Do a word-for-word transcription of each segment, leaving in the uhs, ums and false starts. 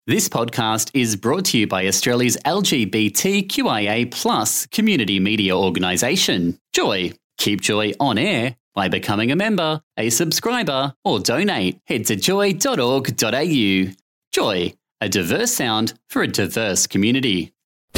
This podcast is brought to you by Australia's L G B T Q I A plus community media organisation, Joy. Keep Joy on air by becoming a member, a subscriber, or donate. Head to joy dot org dot a u. Joy, a diverse sound for a diverse community.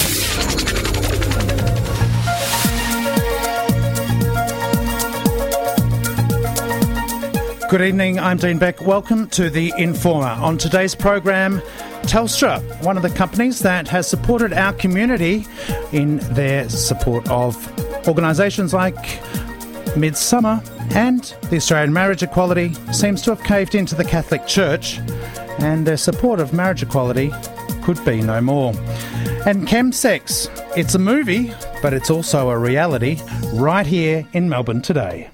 Good evening, I'm Dean Beck. Welcome to The Informer. On today's program, Telstra, one of the companies that has supported our community in their support of organisations like Midsummer and the Australian Marriage Equality, seems to have caved into the Catholic Church, and their support of marriage equality could be no more. And Chemsex, it's a movie, but it's also a reality right here in Melbourne today.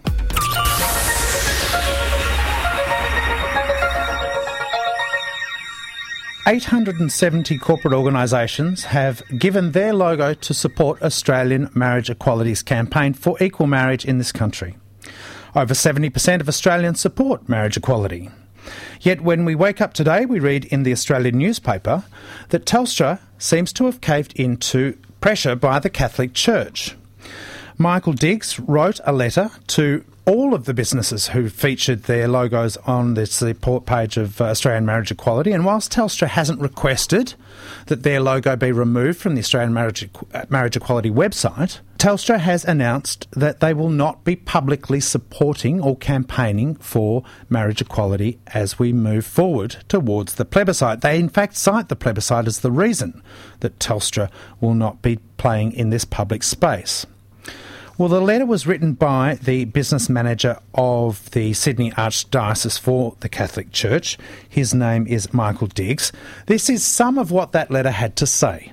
eight hundred seventy corporate organisations have given their logo to support Australian Marriage Equality's campaign for equal marriage in this country. Over seventy percent of Australians support marriage equality. Yet when we wake up today, we read in the Australian newspaper that Telstra seems to have caved into pressure by the Catholic Church. Michael Diggs wrote a letter to all of the businesses who featured their logos on the support page of uh, Australian Marriage Equality, and whilst Telstra hasn't requested that their logo be removed from the Australian Marriage, Marriage Equality website, Telstra has announced that they will not be publicly supporting or campaigning for marriage equality as we move forward towards the plebiscite. They in fact cite the plebiscite as the reason that Telstra will not be playing in this public space. Well, the letter was written by the business manager of the Sydney Archdiocese for the Catholic Church. His name is Michael Diggs. This is some of what that letter had to say.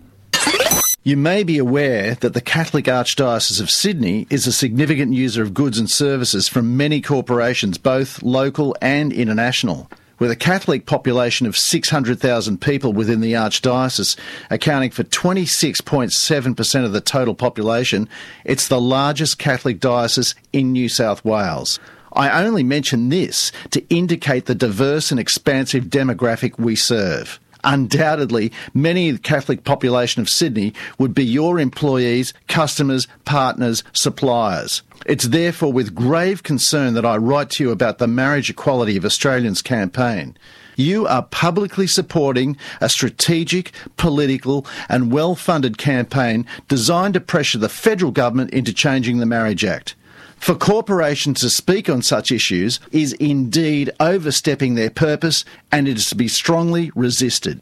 You may be aware that the Catholic Archdiocese of Sydney is a significant user of goods and services from many corporations, both local and international. With a Catholic population of six hundred thousand people within the Archdiocese, accounting for twenty-six point seven percent of the total population, it's the largest Catholic diocese in New South Wales. I only mention this to indicate the diverse and expansive demographic we serve. Undoubtedly, many of the Catholic population of Sydney would be your employees, customers, partners, suppliers. It's therefore with grave concern that I write to you about the Marriage Equality of Australians campaign. You are publicly supporting a strategic, political and well-funded campaign designed to pressure the federal government into changing the Marriage Act. For corporations to speak on such issues is indeed overstepping their purpose, and it is to be strongly resisted.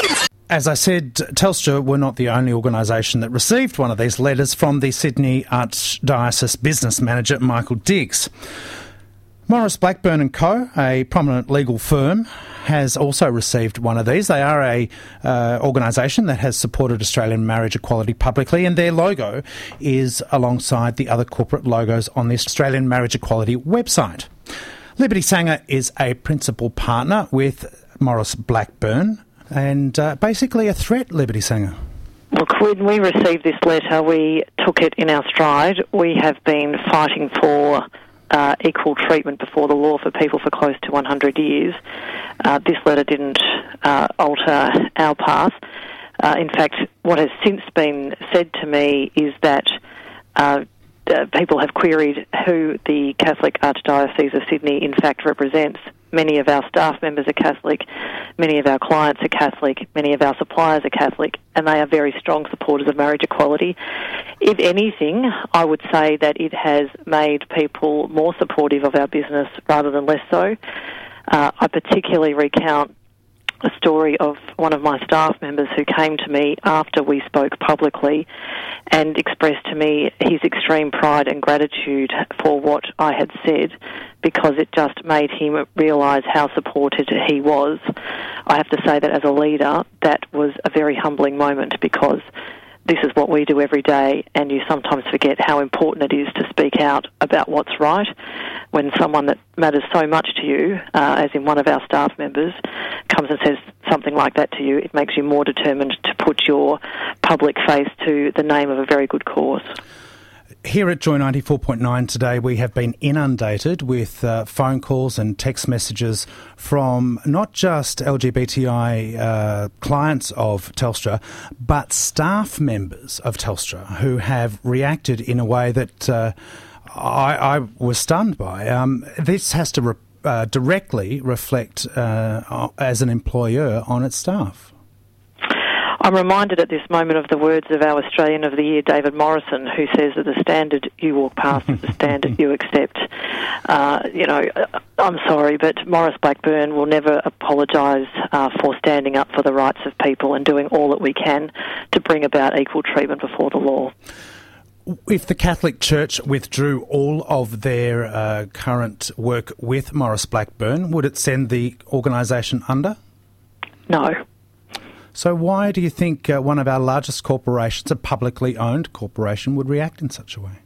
As I said, Telstra were not the only organisation that received one of these letters from the Sydney Archdiocese business manager, Michael Diggs. Maurice Blackburn and Co, a prominent legal firm, has also received one of these. They are a uh, organisation that has supported Australian marriage equality publicly, and their logo is alongside the other corporate logos on the Australian Marriage Equality website. Liberty Sanger is a principal partner with Maurice Blackburn, and uh, basically a threat, Liberty Sanger. Look, when we received this letter, we took it in our stride. We have been fighting for Uh, equal treatment before the law for people for close to one hundred years. Uh, this letter didn't uh, alter our path. Uh, in fact, what has since been said to me is that uh, uh, people have queried who the Catholic Archdiocese of Sydney in fact represents. Many of our staff members are Catholic, many of our clients are Catholic, many of our suppliers are Catholic, and they are very strong supporters of marriage equality. If anything, I would say that it has made people more supportive of our business rather than less so. Uh, I particularly recount a story of one of my staff members who came to me after we spoke publicly and expressed to me his extreme pride and gratitude for what I had said, because it just made him realise how supported he was. I have to say that as a leader, that was a very humbling moment, because this is what we do every day, and you sometimes forget how important it is to speak out about what's right. When someone that matters so much to you, uh, as in one of our staff members, comes and says something like that to you, it makes you more determined to put your public face to the name of a very good cause. Here at Joy ninety-four point nine today, we have been inundated with uh, phone calls and text messages from not just L G B T I uh, clients of Telstra, but staff members of Telstra who have reacted in a way that uh, I, I was stunned by. Um, this has to re- uh, directly reflect uh, as an employer on its staff. I'm reminded at this moment of the words of our Australian of the Year, David Morrison, who says that the standard you walk past is the standard you accept. Uh, you know, I'm sorry, but Maurice Blackburn will never apologise uh, for standing up for the rights of people and doing all that we can to bring about equal treatment before the law. If the Catholic Church withdrew all of their uh, current work with Maurice Blackburn, would it send the organisation under? No. So why do you think uh, one of our largest corporations, a publicly owned corporation, would react in such a way?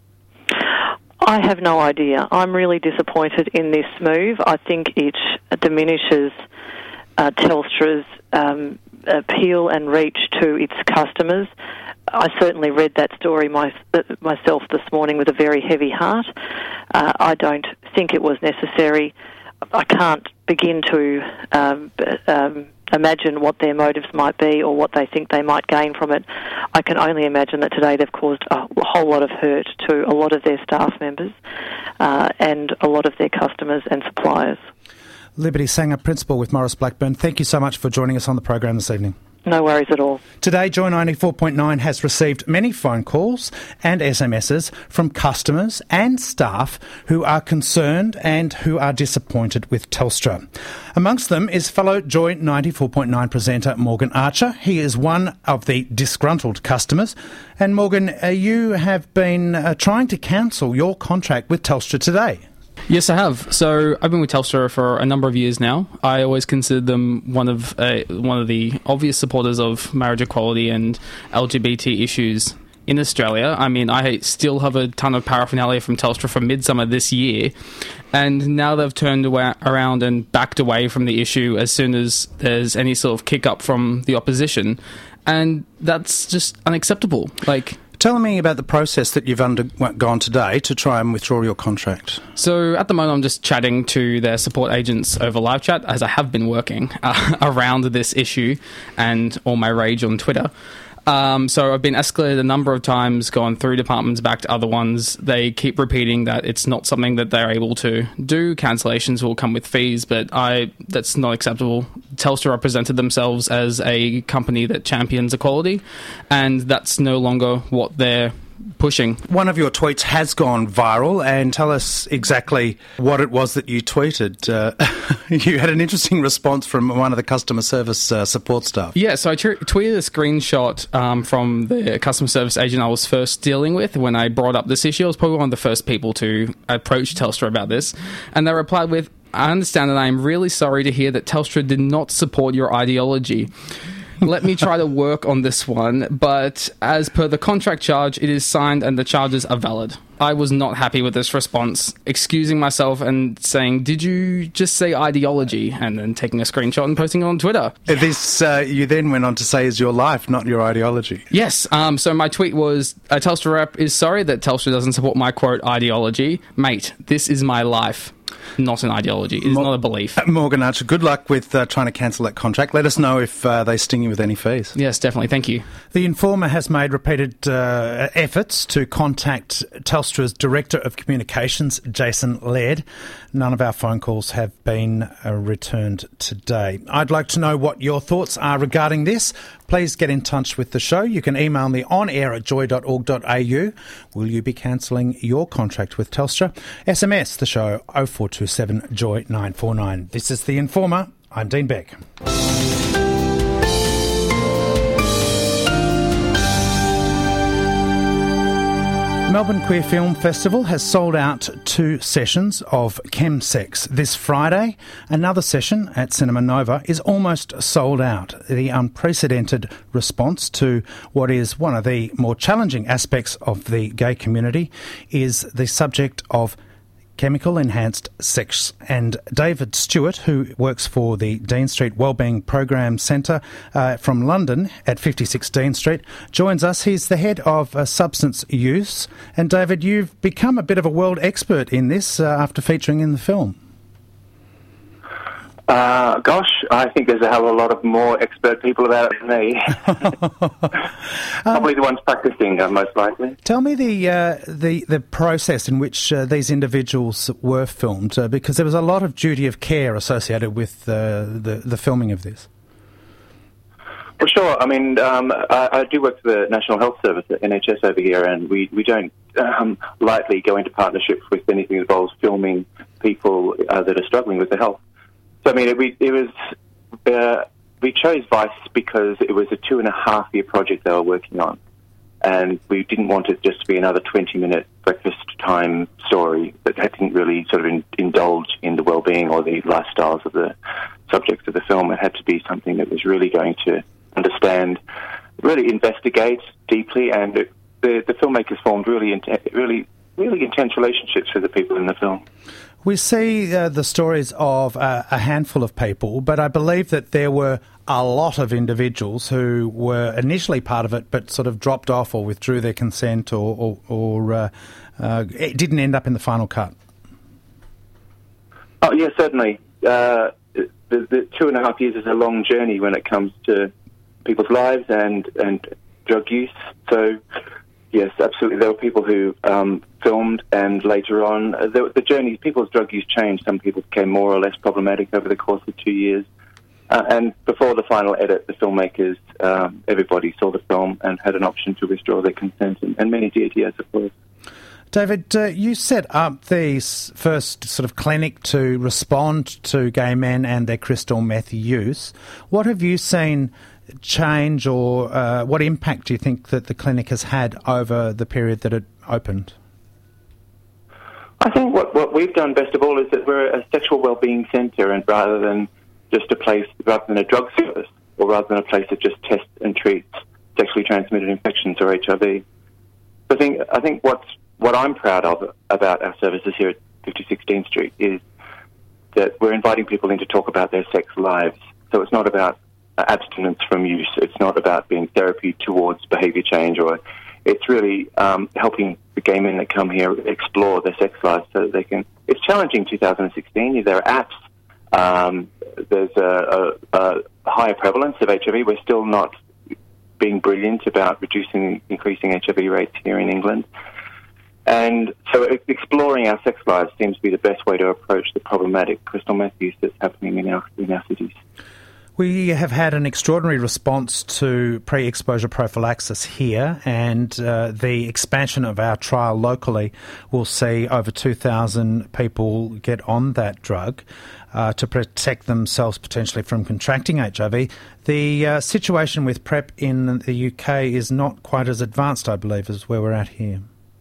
I have no idea. I'm really disappointed in this move. I think it diminishes uh, Telstra's um, appeal and reach to its customers. I certainly read that story my, uh, myself this morning with a very heavy heart. Uh, I don't think it was necessary. I can't begin to um, um, imagine what their motives might be or what they think they might gain from it. I can only imagine that today they've caused a whole lot of hurt to a lot of their staff members uh, and a lot of their customers and suppliers. Liberty Sanger, Principal with Maurice Blackburn, thank you so much for joining us on the program this evening. No worries at all. Today, Joy ninety-four point nine has received many phone calls and S M Ses from customers and staff who are concerned and who are disappointed with Telstra. Amongst them is fellow Joy ninety-four point nine presenter Morgan Archer. He is one of the disgruntled customers. And Morgan, uh, you have been uh, trying to cancel your contract with Telstra today. Yes, I have. So I've been with Telstra for a number of years now. I always considered them one of uh, one of the obvious supporters of marriage equality and L G B T issues in Australia. I mean, I still have a ton of paraphernalia from Telstra from midsummer this year, and now they've turned away, around and backed away from the issue as soon as there's any sort of kick up from the opposition, and that's just unacceptable. Like. Tell me about the process that you've undergone today to try and withdraw your contract. So at the moment I'm just chatting to their support agents over live chat, as I have been working uh, around this issue and all my rage on Twitter. Um, so I've been escalated a number of times, gone through departments, back to other ones. They keep repeating that it's not something that they're able to do. Cancellations will come with fees, but I that's not acceptable. Telstra represented themselves as a company that champions equality, and that's no longer what they're pushing. One of your tweets has gone viral, and tell us exactly what it was that you tweeted. Uh, you had an interesting response from one of the customer service uh, support staff. Yeah, so I t- tweeted a screenshot um, from the customer service agent I was first dealing with when I brought up this issue. I was probably one of the first people to approach Telstra about this, and they replied with, "I understand and I am really sorry to hear that Telstra did not support your ideology. Let me try to work on this one, but as per the contract charge, it is signed and the charges are valid." I was not happy with this response, excusing myself and saying, "Did you just say ideology?" and then taking a screenshot and posting it on Twitter. This, uh, you then went on to say, is your life, not your ideology. Yes, um, so my tweet was, a Telstra rep is sorry that Telstra doesn't support my, quote, ideology. Mate, this is my life. Not an ideology. It is Mor- not a belief. Morgan Archer, good luck with uh, trying to cancel that contract. Let us know if uh, they sting you with any fees. Yes, definitely. Thank you. The Informer has made repeated uh, efforts to contact Telstra's Director of Communications, Jason Laird. None of our phone calls have been uh, returned today. I'd like to know what your thoughts are regarding this. Please get in touch with the show. You can email me on air at joy dot org dot a u. Will you be cancelling your contract with Telstra? S M S the show oh four two seven joy nine four nine. This is The Informer. I'm Dean Beck. Melbourne Queer Film Festival has sold out two sessions of Chemsex this Friday. Another session at Cinema Nova is almost sold out. The unprecedented response to what is one of the more challenging aspects of the gay community is the subject of Chemical Enhanced Sex. And David Stewart, who works for the Dean Street Wellbeing Program Centre uh, from London at fifty-six Dean Street, joins us. He's the head of uh, substance use. And David, you've become a bit of a world expert in this uh, after featuring in the film. Uh, gosh, I think there's a hell of a lot of more expert people about it than me. Probably um, the ones practicing, uh, most likely. Tell me the uh, the the process in which uh, these individuals were filmed, uh, because there was a lot of duty of care associated with uh, the the filming of this. Well, sure. I mean, um, I, I do work for the National Health Service at N H S over here, and we we don't um, lightly go into partnerships with anything that involves filming people uh, that are struggling with their health. So, I mean, it, we, it was, uh, we chose Vice because it was a two and a half year project they were working on. And we didn't want it just to be another twenty minute breakfast time story that didn't really sort of in, indulge in the well-being or the lifestyles of the subjects of the film. It had to be something that was really going to understand, really investigate deeply, and it, the, the filmmakers formed really, really, really intense relationships with the people in the film. We see uh, the stories of uh, a handful of people, but I believe that there were a lot of individuals who were initially part of it but sort of dropped off or withdrew their consent or, or, or uh, uh, it didn't end up in the final cut. Oh, yeah, certainly. Uh, the, the two and a half years is a long journey when it comes to people's lives and, and drug use. So, yes, absolutely. There were people who um, filmed, and later on, uh, the, the journey, people's drug use changed. Some people became more or less problematic over the course of two years. Uh, and before the final edit, the filmmakers, um, everybody saw the film and had an option to withdraw their consent, and, and many did, yes, of course. David, uh, you set up the first sort of clinic to respond to gay men and their crystal meth use. What have you seen change, or uh, what impact do you think that the clinic has had over the period that it opened? I think what, what we've done best of all is that we're a sexual wellbeing centre, and rather than just a place, rather than a drug service, or rather than a place that just tests and treats sexually transmitted infections or H I V. I think I think what's what I'm proud of about our services here at fifty-six Dean Street is that we're inviting people in to talk about their sex lives. So it's not about abstinence from use. It's not about being therapy towards behaviour change, or it's really um, helping the gay men that come here explore their sex lives so that they can. It's challenging. two thousand sixteen. There are apps. Um, there's a, a, a higher prevalence of H I V. We're still not being brilliant about reducing, increasing H I V rates here in England. And so exploring our sex lives seems to be the best way to approach the problematic crystal meth use that's happening in our, in our cities. We have had an extraordinary response to pre-exposure prophylaxis here, and uh, the expansion of our trial locally will see over two thousand people get on that drug uh, to protect themselves potentially from contracting H I V. The uh, situation with PrEP in the U K is not quite as advanced, I believe, as where we're at here.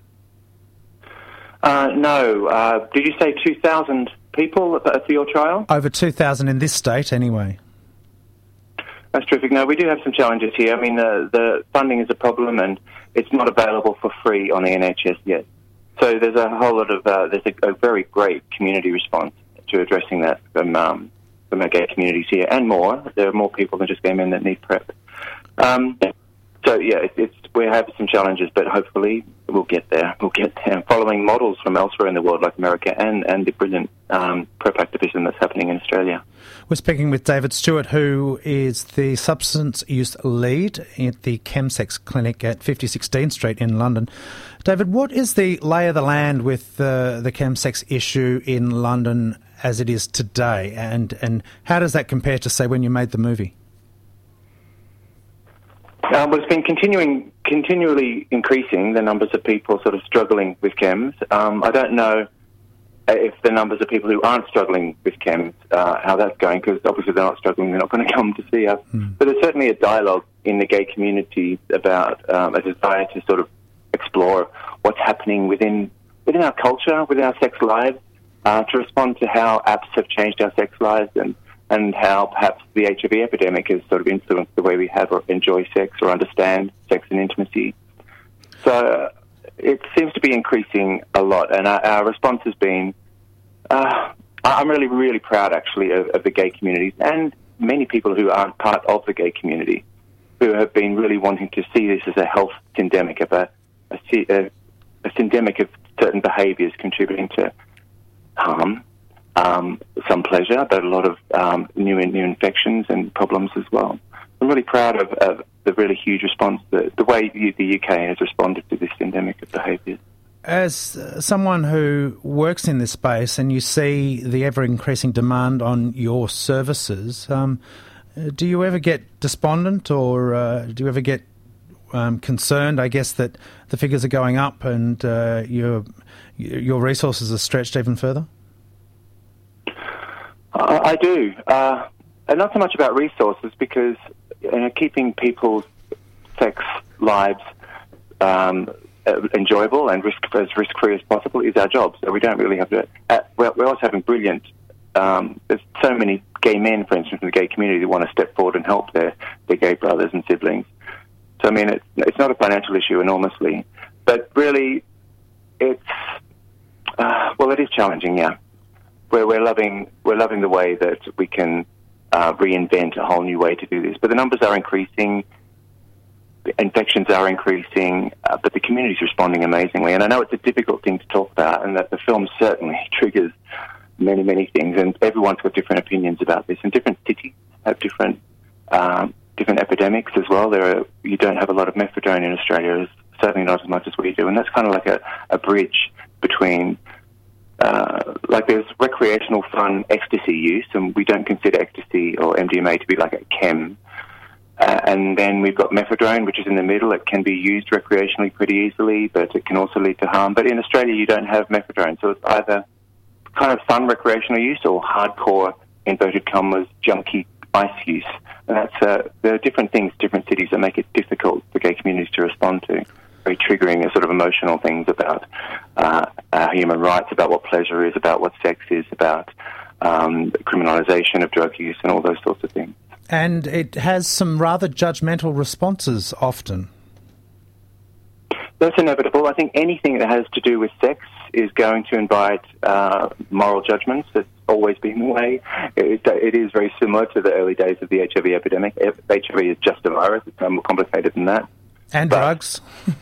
Uh, no. Uh, did you say two thousand people for your trial? Over two thousand in this state, anyway. That's terrific. No, we do have some challenges here. I mean, uh, the funding is a problem, and it's not available for free on the N H S yet. So there's a whole lot of, uh, there's a, a very great community response to addressing that from, um, from our gay communities here, and more. There are more people than just gay men that need PrEP. Um, so, yeah, it, it's, we have some challenges, but hopefully we'll get there. We'll get there. Following models from elsewhere in the world, like America, and, and the brilliant um, PrEP activism that's happening in Australia. We're speaking with David Stewart, who is the substance use lead at the Chemsex Clinic at fifty-six Dean Street in London. David, what is the lay of the land with uh, the Chemsex issue in London as it is today, and, and how does that compare to, say, when you made the movie? Uh, well, it's been continuing, continually increasing, the numbers of people sort of struggling with chems. Um, I don't know if the numbers of people who aren't struggling with chems, uh, how that's going, because obviously they're not struggling, they're not going to come to see us. Mm. But there's certainly a dialogue in the gay community about um, a desire to sort of explore what's happening within within our culture, within our sex lives, uh, to respond to how apps have changed our sex lives, and and how perhaps the H I V epidemic has sort of influenced the way we have or enjoy sex or understand sex and intimacy. So it seems to be increasing a lot, and our, our response has been Uh, I'm really, really proud, actually, of, of the gay communities and many people who aren't part of the gay community who have been really wanting to see this as a health syndemic, of a, a, a, a syndemic of certain behaviours contributing to harm, um, some pleasure, but a lot of um, new new infections and problems as well. I'm really proud of, of the really huge response, the, the way the U K has responded to this endemic of behaviours. As uh, someone who works in this space and you see the ever-increasing demand on your services, um, do you ever get despondent or uh, do you ever get um, concerned, I guess, that the figures are going up and uh, your, your resources are stretched even further? I, I do. Uh, and not so much about resources because you know, keeping people's sex lives um, enjoyable and risk as risk-free as possible is our job. So we don't really have to... Uh, we're, we're also having brilliant... Um, there's so many gay men, for instance, in the gay community who want to step forward and help their, their gay brothers and siblings. So, I mean, it's, it's not a financial issue enormously, but really it's... Uh, well, it is challenging, yeah. We're, we're, loving, we're loving the way that we can uh, reinvent a whole new way to do this. But the numbers are increasing... infections are increasing, uh, but the community's responding amazingly. And I know it's a difficult thing to talk about, and that the film certainly triggers many, many things, and everyone's got different opinions about this, and different cities have different um, different epidemics as well. There are, you don't have a lot of methadone in Australia, certainly not as much as we do, and that's kind of like a, a bridge between, uh, like there's recreational fun ecstasy use, and we don't consider ecstasy or M D M A to be like a chem. Uh, and then we've got methadone, which is in the middle. It can be used recreationally pretty easily, but it can also lead to harm. But in Australia, you don't have methadone, so it's either kind of fun recreational use or hardcore, inverted commas, junky ice use. And that's uh, there are different things, different cities that make it difficult for gay communities to respond to. Very triggering, sort of emotional things about uh, our human rights, about what pleasure is, about what sex is, about um, criminalisation of drug use, and all those sorts of things. And it has some rather judgmental responses often. That's inevitable. I think anything that has to do with sex is going to invite uh, moral judgments. It's always been the way. It, it is very similar to the early days of the H I V epidemic. H I V is just a virus. It's no more complicated than that. And but, drugs.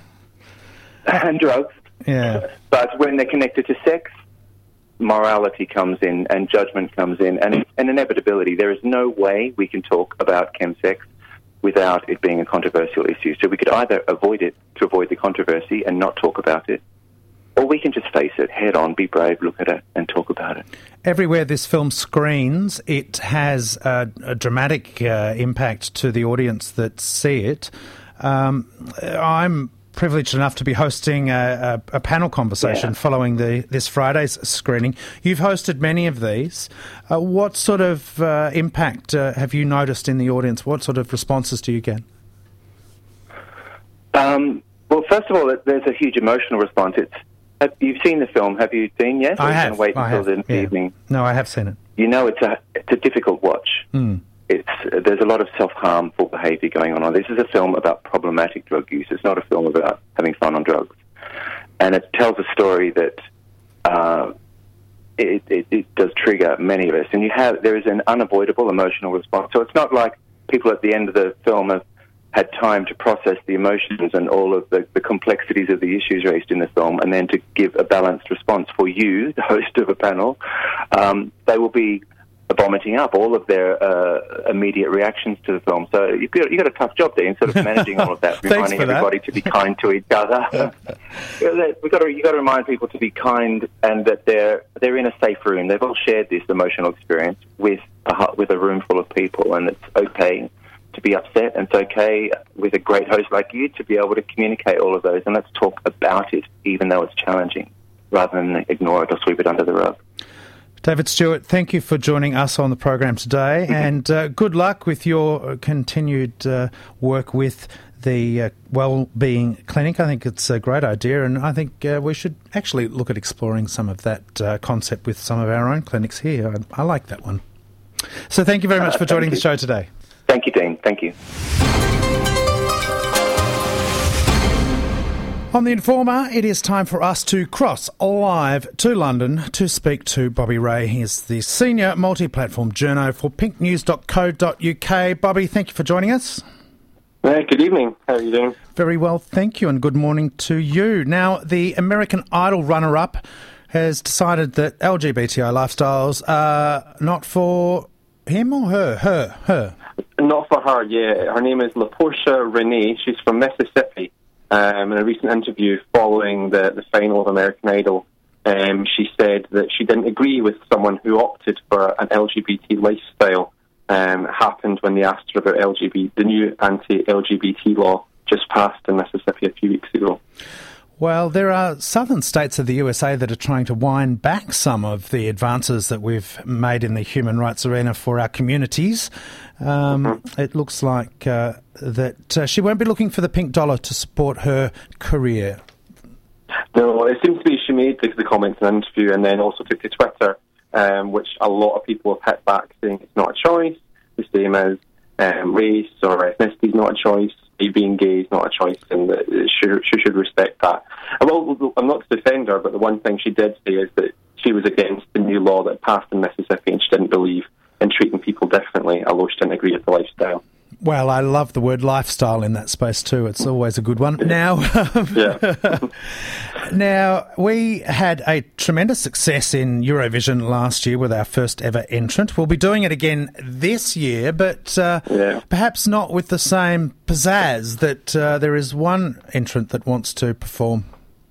and drugs. Yeah. But when they're connected to sex, morality comes in and judgment comes in, and it's an inevitability. There is no way we can talk about chemsex without it being a controversial issue. So we could either avoid it to avoid the controversy and not talk about it, or we can just face it head on, be brave, look at it, and talk about it. Everywhere this film screens, it has a, a dramatic uh, impact to the audience that see it. Um, I'm privileged enough to be hosting a, a, a panel conversation yeah. following the this Friday's screening. You've hosted many of these. Uh, what sort of uh, impact uh, have you noticed in the audience? What sort of responses do you get? Um, well, first of all, there's a huge emotional response. It's have, you've seen the film, have you seen yet? I have. Wait I until have. the Yeah. evening. No, I have seen it. You know, it's a it's a difficult watch. Mm. It's there's a lot of self-harmful behaviour going on. This is a film about problematic drug use. It's not a film about having fun on drugs. And it tells a story that uh, it, it, it does trigger many of us. And you have there is an unavoidable emotional response. So it's not like people at the end of the film have had time to process the emotions and all of the, the complexities of the issues raised in the film and then to give a balanced response for you, the host of a panel. Um, they will be vomiting up all of their uh, immediate reactions to the film. So you've got, you've got a tough job there in sort of managing all of that, reminding everybody that. to be kind to each other. We've got to, you've got to remind people to be kind and that they're they're in a safe room. They've all shared this emotional experience with a, with a room full of people, and it's okay to be upset, and it's okay with a great host like you to be able to communicate all of those, and let's talk about it, even though it's challenging, rather than ignore it or sweep it under the rug. David Stewart, thank you for joining us on the program today, and uh, good luck with your continued uh, work with the uh, Wellbeing Clinic. I think it's a great idea, and I think uh, we should actually look at exploring some of that uh, concept with some of our own clinics here. I, I like that one. So thank you very much uh, for joining the show today. Thank you, Dean. Thank you. On The Informer, it is time for us to cross live to London to speak to Bobby Ray. He is the Senior Multi-Platform Journo for pink news dot co dot uk. Bobby, thank you for joining us. Hey, good evening. How are you doing? Very well, thank you, and good morning to you. Now, the American Idol runner-up has decided that L G B T I lifestyles are not for him or her? Her, her. Not for her, yeah. Her name is LaPortia Renee. She's from Mississippi. Um, in a recent interview following the, the final of American Idol, um, she said that she didn't agree with someone who opted for an L G B T lifestyle. Um, it happened when they asked her about L G B T, the new anti-L G B T law just passed in Mississippi a few weeks ago. Well, there are southern states of the U S A that are trying to wind back some of the advances that we've made in the human rights arena for our communities. Um, mm-hmm. It looks like uh, that uh, she won't be looking for the pink dollar to support her career. No, it seems to be she made the, the comments in an interview and then also took to Twitter, um, which a lot of people have hit back saying it's not a choice, the same as um, race or ethnicity is not a choice. Being gay is not a choice, and she, she should respect that. Well, I'm not to defend her, but the one thing she did say is that she was against the new law that passed in Mississippi, and she didn't believe in treating people differently, although she didn't agree with the lifestyle. Well, I love the word lifestyle in that space too. It's always a good one. Now, yeah. Now, we had a tremendous success in Eurovision last year with our first ever entrant. We'll be doing it again this year, but uh, yeah. perhaps not with the same pizzazz that uh, there is one entrant that wants to perform.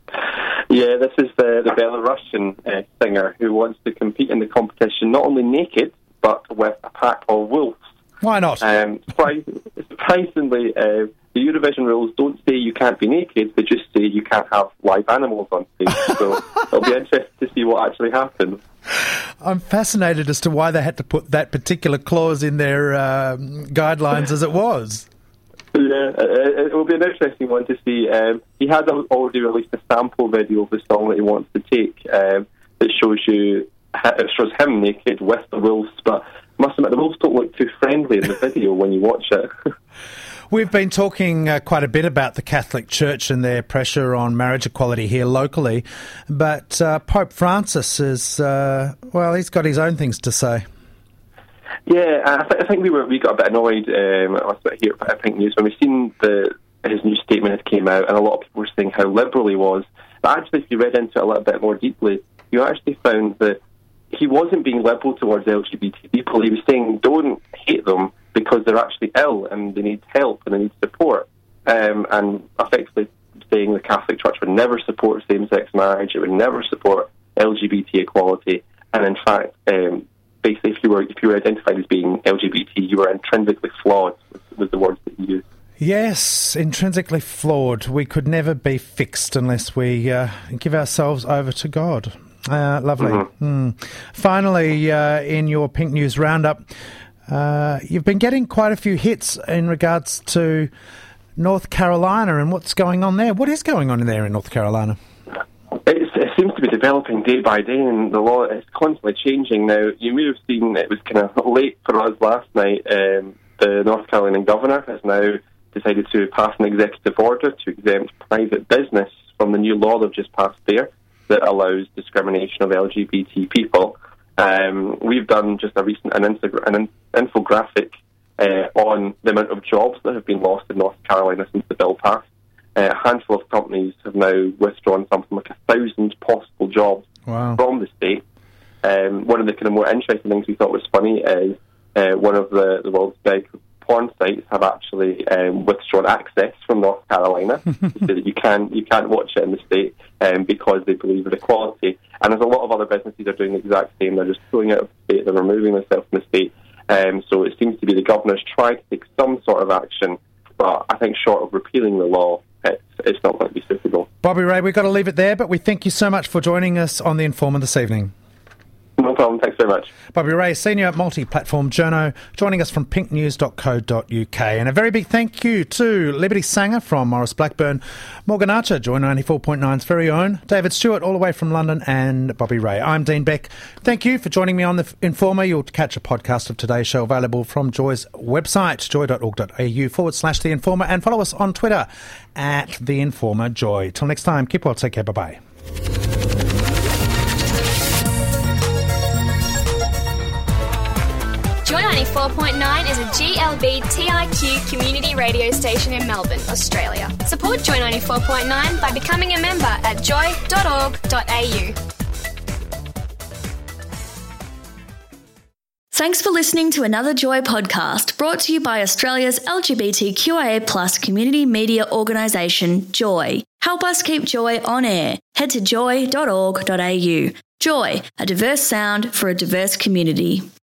Yeah, this is the, the Belarusian uh, singer who wants to compete in the competition not only naked, but with a pack of wolves. Why not? Um, surprisingly, uh, the Eurovision rules don't say you can't be naked, they just say you can't have live animals on stage. So it'll be interesting to see what actually happens. I'm fascinated as to why they had to put that particular clause in their um, guidelines as it was. Yeah, it, it will be an interesting one to see. Um, he has already released a sample video of the song that he wants to take um, that shows you, it shows him naked with the wolves, but I must admit, the wolves don't look too friendly in the video when you watch it. We've been talking uh, quite a bit about the Catholic Church and their pressure on marriage equality here locally, but uh, Pope Francis is, uh, well, he's got his own things to say. Yeah, I, th- I think we were we got a bit annoyed um, I was a bit here at Pink News when we seen the his new statement had came out, and a lot of people were saying how liberal he was. But actually, if you read into it a little bit more deeply, you actually found that he wasn't being liberal towards L G B T people. He was saying don't hate them because they're actually ill and they need help and they need support. Um, and effectively saying the Catholic Church would never support same-sex marriage, it would never support L G B T equality. And in fact, um, basically, if you were if you were identified as being L G B T, you were intrinsically flawed, was, was the words that he used. Yes, intrinsically flawed. We could never be fixed unless we uh, give ourselves over to God. Uh, lovely. Mm-hmm. Mm. Finally, uh, in your Pink News Roundup, uh, you've been getting quite a few hits in regards to North Carolina and what's going on there. What is going on in there in North Carolina? It's, it seems to be developing day by day, and the law is constantly changing. Now, you may have seen it was kind of late for us last night. Um, the North Carolina governor has now decided to pass an executive order to exempt private business from the new law they've just passed there that allows discrimination of L G B T people. Um, we've done just a recent an, infog- an infographic uh, on the amount of jobs that have been lost in North Carolina since the bill passed. Uh, a handful of companies have now withdrawn something like a thousand possible jobs wow. from the state. Um, one of the kind of more interesting things we thought was funny is uh, one of the, the world's big porn sites have actually um, withdrawn access from North Carolina to say that you can't you can't watch it in the state um, because they believe in equality. And there's a lot of other businesses are doing the exact same. They're just pulling out of the state, they're removing themselves from the state. Um, so it seems to be the governor's trying to take some sort of action, but I think short of repealing the law, it's, it's not going to be suitable. Bobby Ray, we've got to leave it there, but we thank you so much for joining us on The Informer this evening. No problem. Thanks very much. Bobby Ray, Senior Multi-Platform Journo, joining us from pink news dot co dot uk. And a very big thank you to Liberty Sanger from Morris Blackburn, Morgan Archer, Joy ninety-four point nine's very own, David Stewart all the way from London, and Bobby Ray. I'm Dean Beck. Thank you for joining me on The Informer. You'll catch a podcast of today's show available from Joy's website, joy dot org dot a u forward slash The Informer, and follow us on Twitter at The Informer Joy. Till next time, keep well, take care, bye-bye. Joy ninety-four point nine is a G L B T I Q community radio station in Melbourne, Australia. Support Joy ninety-four point nine by becoming a member at joy dot org dot a u. Thanks for listening to another Joy podcast brought to you by Australia's L G B T Q I A plus community media organisation, Joy. Help us keep Joy on air. Head to joy dot org dot a u. Joy, a diverse sound for a diverse community.